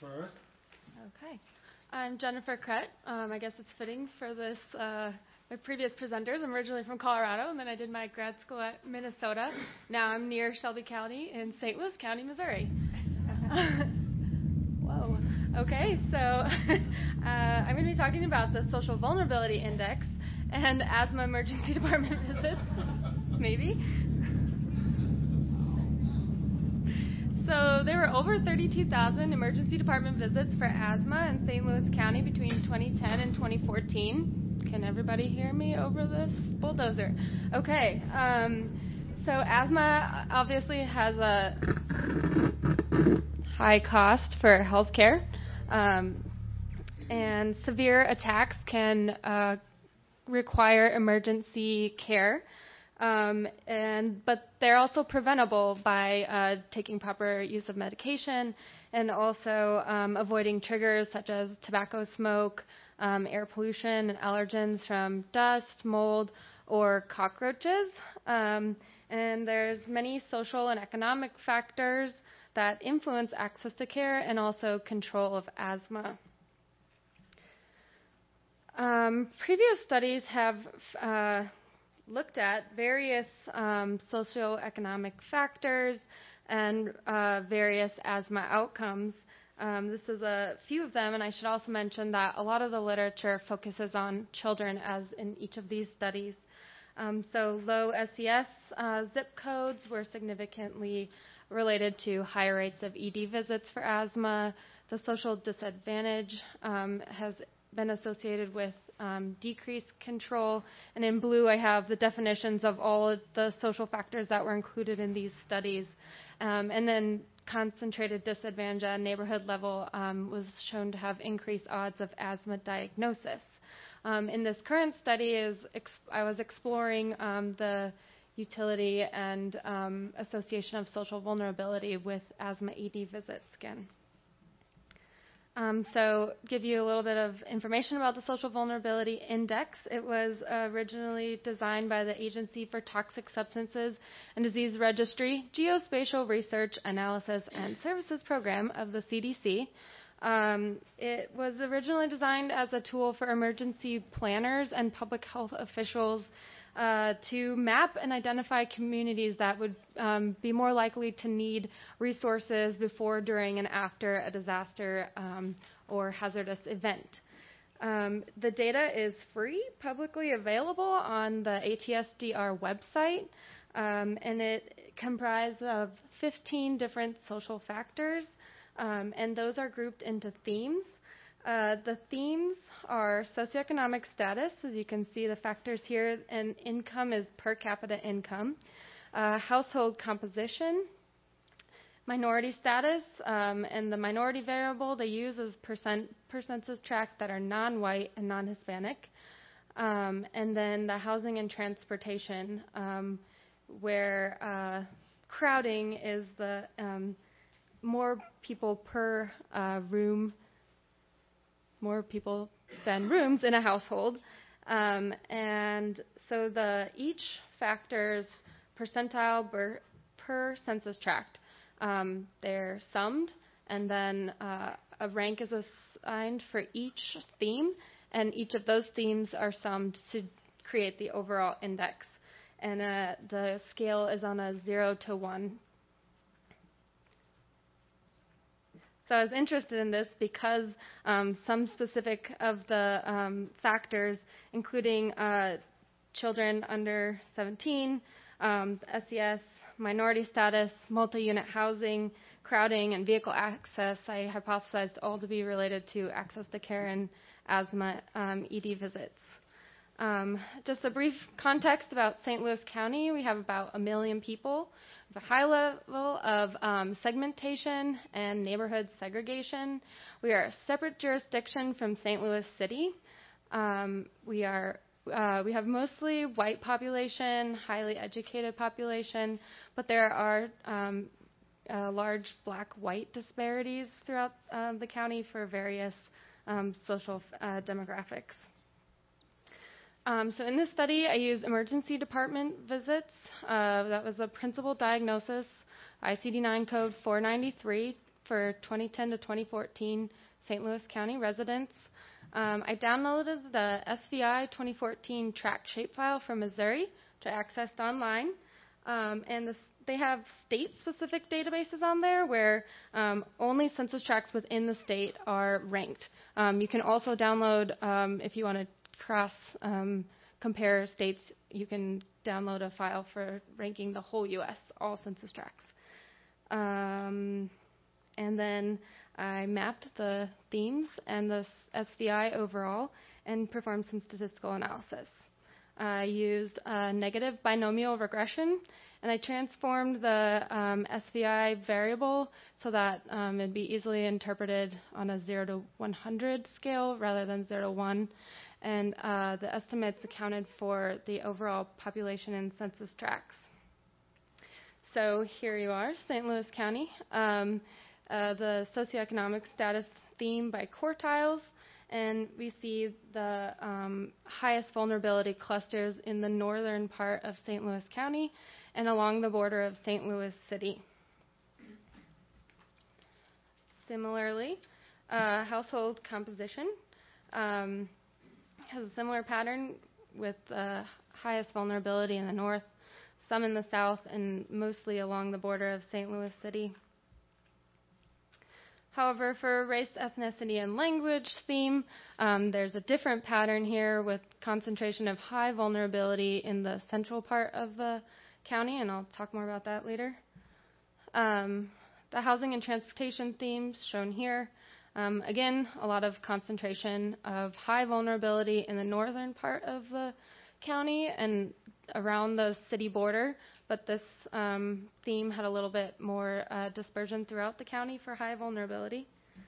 first. Okay. I'm Jennifer Krett. I guess it's fitting for this, my previous presenters. I'm originally from Colorado, and then I did my grad school at Minnesota. Now I'm near Shelby County in St. Louis County, Missouri. Whoa. Okay, so I'm going to be talking about the Social Vulnerability Index and asthma emergency department visits, maybe. So there were over 32,000 emergency department visits for asthma in St. Louis County between 2010 and 2014. Can everybody hear me over this bulldozer? Okay. So asthma obviously has a high cost for healthcare, and severe attacks can require emergency care. But they're also preventable by taking proper use of medication and also avoiding triggers such as tobacco smoke, air pollution, and allergens from dust, mold, or cockroaches. And there's many social and economic factors that influence access to care and also control of asthma. Previous studies have looked at various socioeconomic factors and various asthma outcomes. This is a few of them, and I should also mention that a lot of the literature focuses on children, as in each of these studies. So low SES zip codes were significantly related to higher rates of ED visits for asthma. The social disadvantage has been associated with decreased control. And in blue, I have the definitions of all of the social factors that were included in these studies. And then concentrated disadvantage at neighborhood level was shown to have increased odds of asthma diagnosis. In this current study, I was exploring the utility and association of social vulnerability with asthma ED visits again. So give you a little bit of information about the Social Vulnerability Index. It was originally designed by the Agency for Toxic Substances and Disease Registry, Geospatial Research, Analysis, and Services Program of the CDC. It was originally designed as a tool for emergency planners and public health officials to map and identify communities that would be more likely to need resources before, during, and after a disaster or hazardous event. The data is free, publicly available on the ATSDR website, and it comprises of 15 different social factors, and those are grouped into themes. The themes are socioeconomic status, as you can see the factors here, and income is per capita income, household composition, minority status, and the minority variable they use is per census tract that are non-white and non-Hispanic, and then the housing and transportation, where crowding is the more people per room, more people than rooms in a household. And so each factor's percentile per census tract, they're summed, and then a rank is assigned for each theme, and each of those themes are summed to create the overall index. And the scale is on a 0 to 1. So I was interested in this because some specific of the factors, including children under 17, SES, minority status, multi-unit housing, crowding, and vehicle access, I hypothesized all to be related to access to care and asthma ED visits. Just a brief context about St. Louis County. We have about 1 million people. We have a high level of segmentation and neighborhood segregation. We are a separate jurisdiction from St. Louis City. We have mostly white population, highly educated population, but there are large black-white disparities throughout the county for various social demographics. So in this study, I used emergency department visits. That was a principal diagnosis, ICD-9 code 493 for 2010 to 2014 St. Louis County residents. I downloaded the SVI 2014 tract shapefile from Missouri, which I accessed online. They have state-specific databases on there where only census tracts within the state are ranked. You can also download, if you want to compare states, you can download a file for ranking the whole U.S., all census tracts. And then I mapped the themes and the SVI overall and performed some statistical analysis. I used a negative binomial regression, and I transformed the SVI variable so that it'd be easily interpreted on a 0 to 100 scale rather than 0 to 1. And the estimates accounted for the overall population and census tracts. So here you are, St. Louis County. The socioeconomic status theme by quartiles, and we see the highest vulnerability clusters in the northern part of St. Louis County and along the border of St. Louis City. Similarly, household composition has a similar pattern with the highest vulnerability in the north, some in the south, and mostly along the border of St. Louis City. However, for race, ethnicity, and language theme, there's a different pattern here with concentration of high vulnerability in the central part of the county, and I'll talk more about that later. The housing and transportation themes shown here. Again, a lot of concentration of high vulnerability in the northern part of the county and around the city border, but this theme had a little bit more dispersion throughout the county for high vulnerability.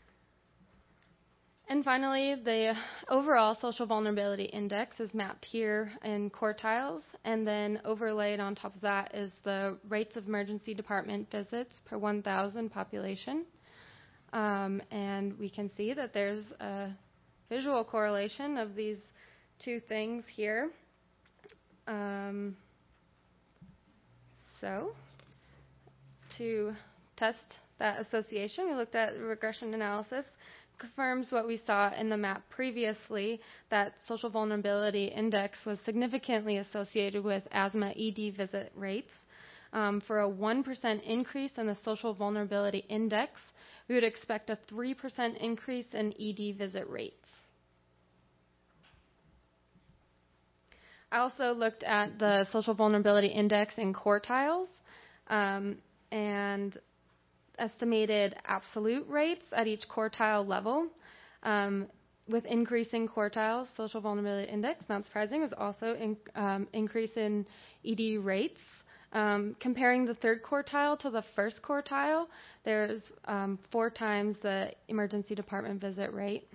And finally, the overall social vulnerability index is mapped here in quartiles, and then overlaid on top of that is the rates of emergency department visits per 1,000 population. And we can see that there's a visual correlation of these two things here. So to test that association, we looked at regression analysis, confirms what we saw in the map previously, that social vulnerability index was significantly associated with asthma ED visit rates. For a 1% increase in the social vulnerability index, we would expect a 3% increase in ED visit rates. I also looked at the social vulnerability index in quartiles and estimated absolute rates at each quartile level. With increasing quartiles, social vulnerability index, not surprising, was also increase in ED rates. Comparing the third quartile to the first quartile, there's 4 times the emergency department visit rate.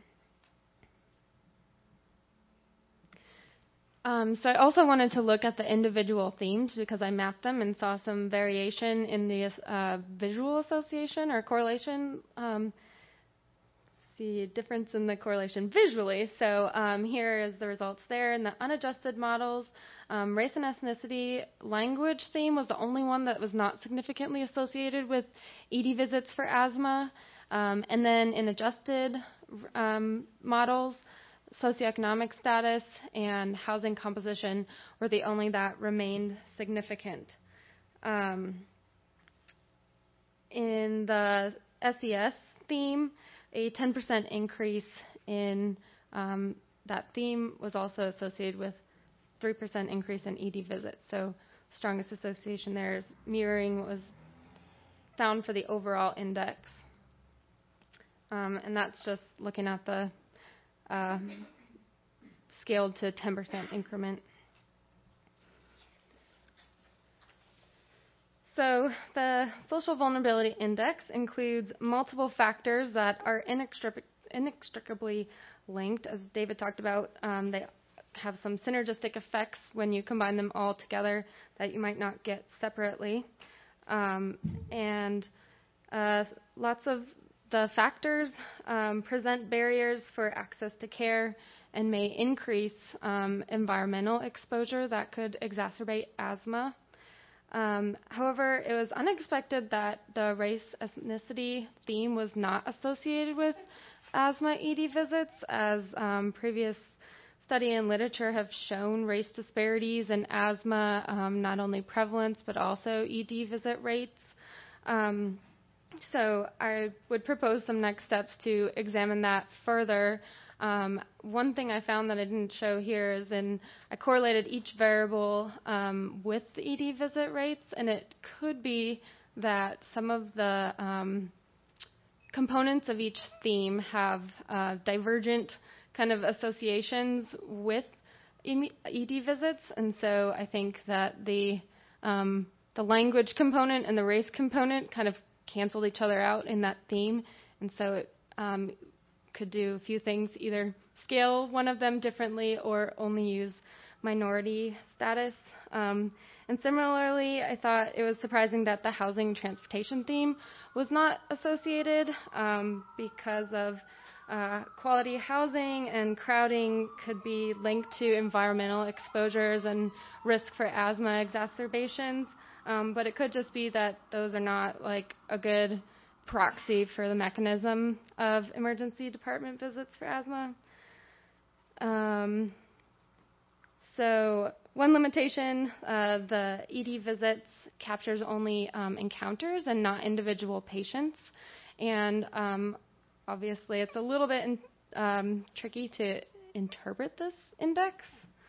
So I also wanted to look at the individual themes because I mapped them and saw some variation in the visual association or correlation. See a difference in the correlation visually. So here is the results there. In the unadjusted models, race and ethnicity language theme was the only one that was not significantly associated with ED visits for asthma. And then in adjusted models, socioeconomic status and housing composition were the only that remained significant. In the SES theme, a 10% increase in that theme was also associated with 3% increase in ED visits. So strongest association there is mirroring what was found for the overall index. And that's just looking at the scaled to 10% increment. So the social vulnerability index includes multiple factors that are inextricably linked. As David talked about, they have some synergistic effects when you combine them all together that you might not get separately. And lots of the factors present barriers for access to care and may increase environmental exposure that could exacerbate asthma. However, it was unexpected that the race-ethnicity theme was not associated with asthma ED visits, as previous study and literature have shown race disparities in asthma, not only prevalence but also ED visit rates. So I would propose some next steps to examine that further. One thing I found that I didn't show here is I correlated each variable with the ED visit rates, and it could be that some of the components of each theme have divergent kind of associations with ED visits, and so I think that the language component and the race component kind of canceled each other out in that theme, and so it could do a few things, either scale one of them differently or only use minority status. And similarly, I thought it was surprising that the housing transportation theme was not associated because of quality housing and crowding could be linked to environmental exposures and risk for asthma exacerbations. But it could just be that those are not like a good proxy for the mechanism of emergency department visits for asthma. So one limitation, the ED visits captures only encounters and not individual patients. And obviously it's a little bit tricky to interpret this index.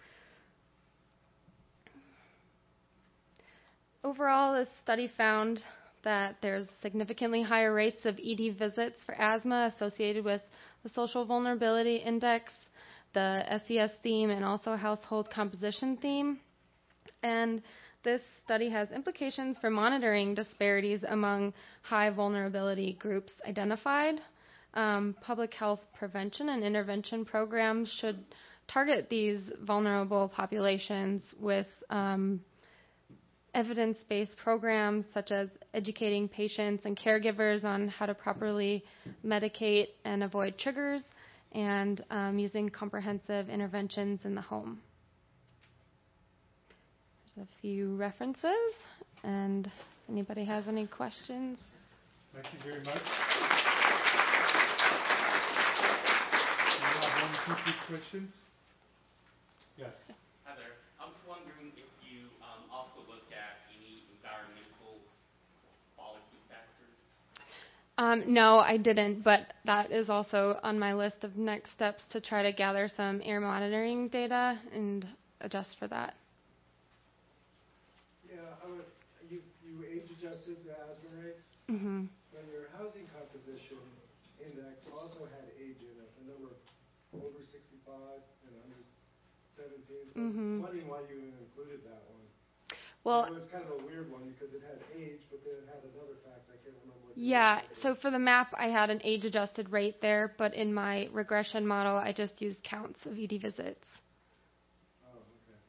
Overall, this study found that there's significantly higher rates of ED visits for asthma associated with the Social Vulnerability Index, the SES theme, and also household composition theme. And this study has implications for monitoring disparities among high vulnerability groups identified. Public health prevention and intervention programs should target these vulnerable populations with evidence-based programs such as educating patients and caregivers on how to properly medicate and avoid triggers, and using comprehensive interventions in the home. There's a few references, and if anybody has any questions. Thank you very much. Do you have 1, 2, 3 questions? Yes. Hi there. I was wondering if you also looked at any environmental quality factors. No, I didn't, but that is also on my list of next steps to try to gather some air monitoring data and adjust for that. Yeah, you age adjusted the asthma rates. Mm-hmm. When your housing composition index also had age in it, the number over 65 and under 17. So I'm wondering why you included that one. Well, it was kind of a weird one because it had age, but then it had another fact. I can't remember what. Yeah, so for the map, I had an age-adjusted rate there, but in my regression model, I just used counts of ED visits. Oh, okay.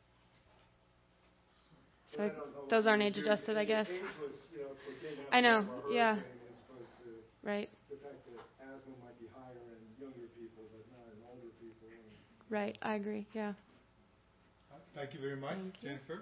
So those aren't age-adjusted, I guess. Age was, for I know, yeah. As opposed to right. The fact that asthma might be higher in younger people, but not in older people. Right, I agree, yeah. Thank you very much, Thank you. Jennifer.